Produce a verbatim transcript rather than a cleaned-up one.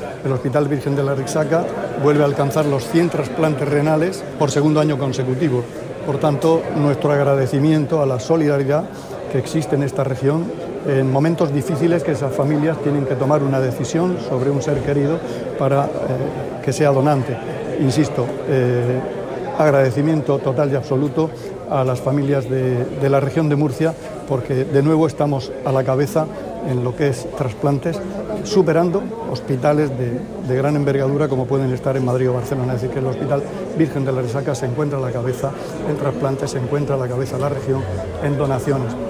el Hospital Virgen de la Rixaca vuelve a alcanzar los cien trasplantes renales por segundo año consecutivo. Por tanto, nuestro agradecimiento a la solidaridad que existe en esta región en momentos difíciles que esas familias tienen que tomar una decisión sobre un ser querido para eh, que sea donante. Insisto, eh, agradecimiento total y absoluto a las familias de, de la región de Murcia, porque de nuevo estamos a la cabeza en lo que es trasplantes, superando hospitales de, de gran envergadura como pueden estar en Madrid o Barcelona. Es decir, que el Hospital Virgen de la Rixaca se encuentra a la cabeza en trasplantes, se encuentra a la cabeza la región en donaciones.